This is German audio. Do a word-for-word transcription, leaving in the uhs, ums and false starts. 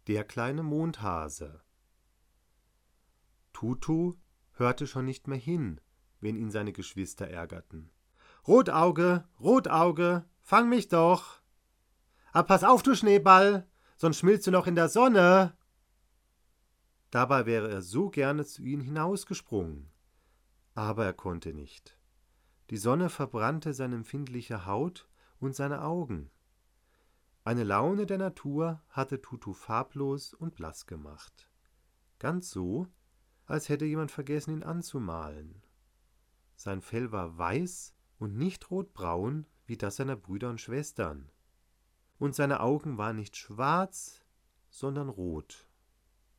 Der kleine Mondhase. Tutu hörte schon nicht mehr hin, wenn ihn seine Geschwister ärgerten. »Rotauge, Rotauge, fang mich doch! Aber pass auf, du Schneeball, sonst schmilzt du noch in der Sonne!« Dabei wäre er so gerne zu ihnen hinausgesprungen, aber er konnte nicht. Die Sonne verbrannte seine empfindliche Haut und seine Augen. Eine Laune der Natur hatte Tutu farblos und blass gemacht. Ganz so, als hätte jemand vergessen, ihn anzumalen. Sein Fell war weiß und nicht rotbraun wie das seiner Brüder und Schwestern. Und seine Augen waren nicht schwarz, sondern rot.